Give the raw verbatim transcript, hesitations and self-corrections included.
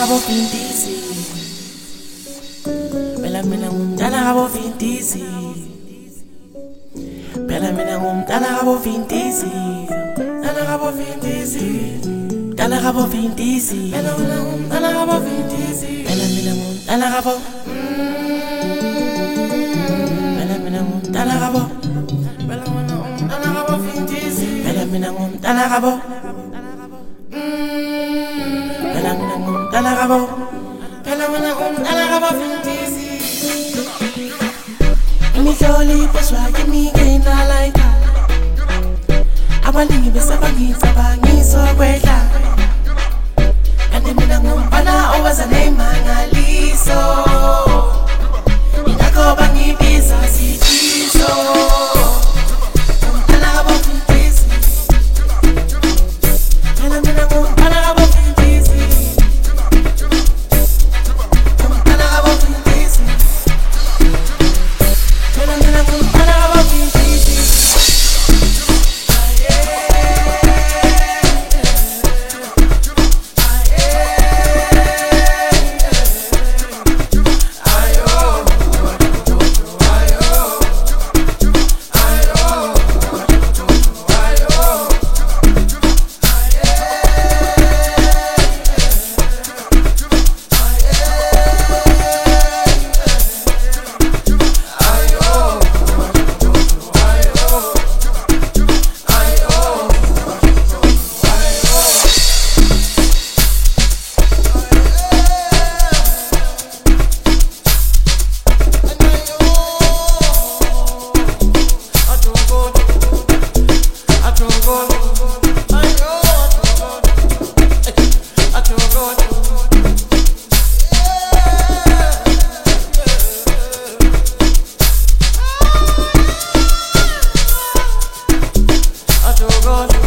kabo fintisi. Bella mina ngumntana kabo fintisi. Bella mina ngumntana kabo fintisi. Mntana kabo fintisi. Mntana kabo fintisi. Bella mina ngumntana kabo fintisi. Bella mina ngumntana kabo. Bella mina ngumntana kabo. Bella mina ngumntana kabo fintisi. Bella mina ngumntana kabo. Bella mina ngumntana kabo. Bella mina ngumntana kabo fintisi. Imihloli paswa kimi ngena like abaningi besabangisa bangiso kwehla kanti mina ngumfana owaza nemangaliso ingakho bangibiza sijiso ngumntana kabo fintisi. Bella mina ngumntana kabo fintisi. Ngumntana kabo fintisi. Bella mina ngumntana kabo fintisi. God.